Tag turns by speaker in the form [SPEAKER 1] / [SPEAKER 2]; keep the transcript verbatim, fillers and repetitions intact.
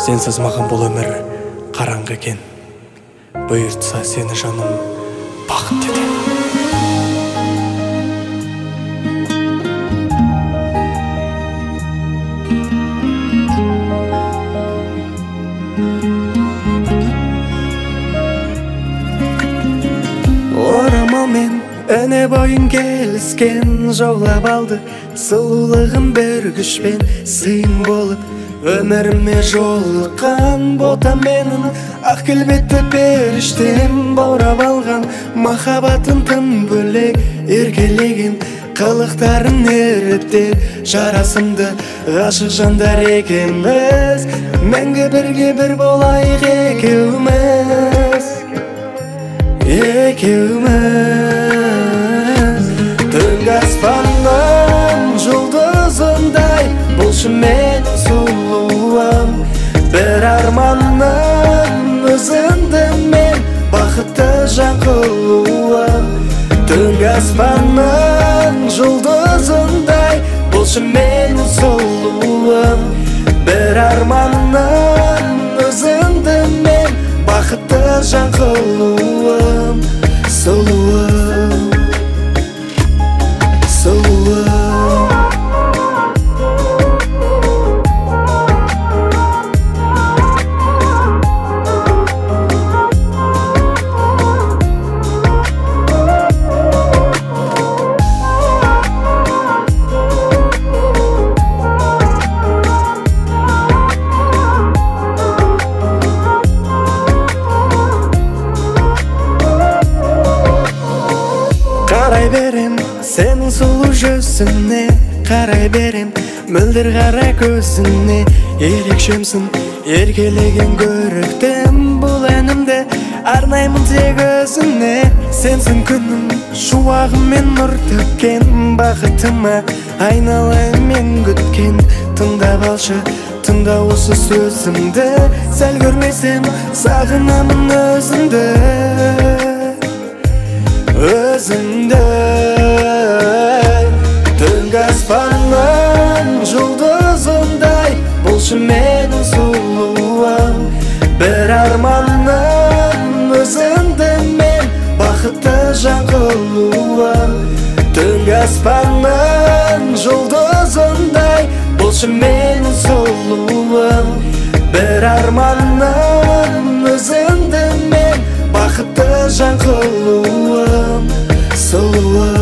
[SPEAKER 1] Сенсіз маған бұл өмір қараңғы екен. Бұйыртса сені жаным бақыт етем.
[SPEAKER 2] Орамалмен өне бойын келіскен жаулап алды. Сұлулығым бір күшпен сыйын болып өміріме жолыққан бота менің ақ келбетті періштем баурап алған. Махаббатын тым бөлек еркелеген қылықтарын ерітер жарасымды ғашық жандар екенбіз. Мәңгі бірге бір болайық екеуміз, екеуміз. Түнгі аспанның жұлдызындай болшы мен сұлуым. Бір арманның өзіңді мен бақытты жан қылуым. Түнгі аспанның жұлдызындай болшы мен сұлуым. Бір арманның өзіңді мен бақытты жан қылуым. Сұлуым, сұлуым. Қарай берем сенің сұлу жүзіне, қарай берем мөлдір қара көзіне. Ерекшемсің еркелеген көріктім, бұл әнімді арнаймын тек өзіне. Сенсің күнім шуағым мен нұр төккен, бақытыма айналайын мен күткен. Тыңдап алшы, тыңда осы сөзімді, сәл көрмесем сағынамын өзіңді, өзіңді. Түнгі аспанның жұлдызындай болшы менің сұлуым. Бір арманның өзіңді мен бақытты жан қылуым. Түнгі аспанның жұлдызындай болшы менің сұлуым. Бір арманның өзіңді мен бақытты жан қылуым. Сұлуым.